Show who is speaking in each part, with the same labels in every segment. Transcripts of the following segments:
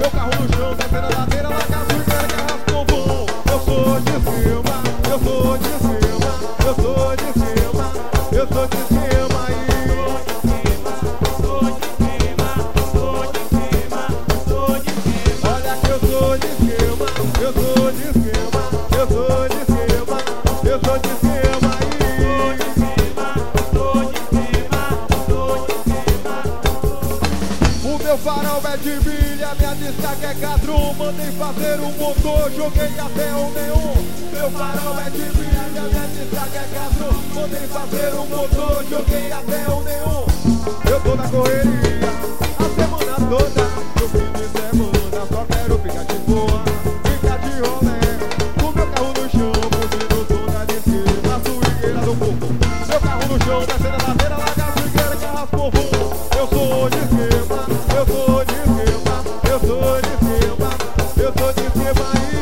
Speaker 1: Meu carro no chão, descendo a ladeira, larga a swingueira que arrasta o voo. Eu sou de cima, eu sou de cima, eu sou de cima, eu sou de cima aí. Olha que eu sou de cima, eu sou de cima, eu sou de cima, eu sou de cima aí. O meu farol é de milha, minha descarga é cadrum. Mandei fazer um motor, joguei até o neon. Meu farol é de milha, minha descarga é cadrum. Mandei fazer um motor, joguei até o neon. Eu tô na correria a semana toda. No fim de semana só quero ficar de boa, ficar de rolê. Com meu carro no chão, curtindo o som da esquina, a swingueira do povo. Meu carro no chão, descendo a ladeira, larga a swingueira que arrasta o povo. Eu sou de cima, eu sou de cima, eu sou de cima, eu sou de cima aí.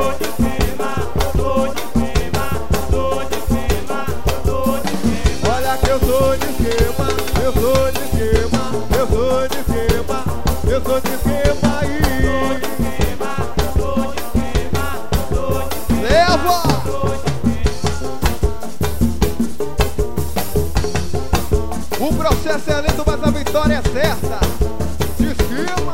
Speaker 1: Olha que eu sou de cima, eu sou de cima, eu sou de cima, eu sou de cima aí. Leva! O processo é lento, mas a vitória é certa. De cima.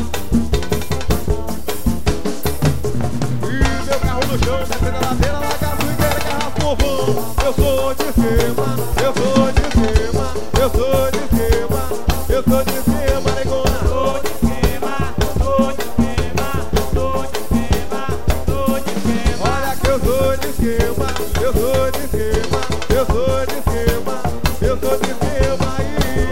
Speaker 1: E meu carro no chão, descendo a ladeira, larga a swingueira que arrasta o voo. Eu sou de cima, eu sou de cima, eu sou de cima, eu sou de cima, negona.
Speaker 2: Tô de cima, tô de cima, tô de cima, tô de cima.
Speaker 1: Olha que eu sou de cima, eu sou de cima, eu sou de cima, eu sou de cima aí.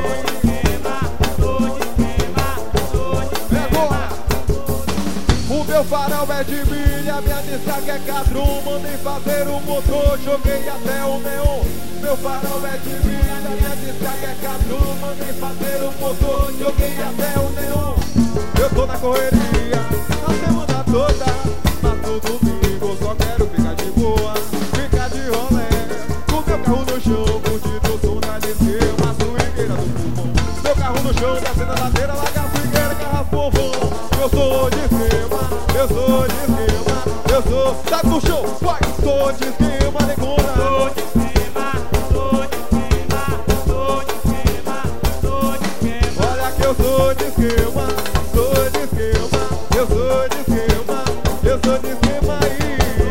Speaker 1: O meu farol é de milha, minha descarga é cadrum. Mandei fazer um motor, joguei até o neon. Meu farol é de milha, minha descarga é cadrum. Mandei fazer um motor, joguei até o neon. Eu tô na correria a semana toda, mas no domingo só quero ficar de boa, ficar de rolê. Com meu carro no chão, curtindo o som da descema, a swingueira do pulmão. Meu carro no chão, descendo a ladeira, larga a swingueira que arrasta o povão. Eu sou de cima, eu sou de cima, eu sou. Tá no chão, vai! Sou de cima, negona.
Speaker 2: Tô de cima, tô de cima, tô de cima, tô de cima.
Speaker 1: Olha que eu sou de cima, sou de cima, eu sou de cima, eu sou de cima aí.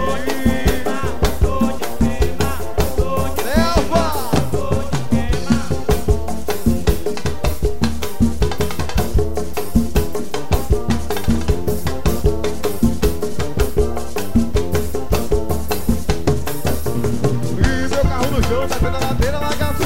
Speaker 2: Tô de cima, tô de cima,
Speaker 1: Leva!
Speaker 2: tô de cima.
Speaker 1: E meu carro no chão, descendo a ladeira, larga a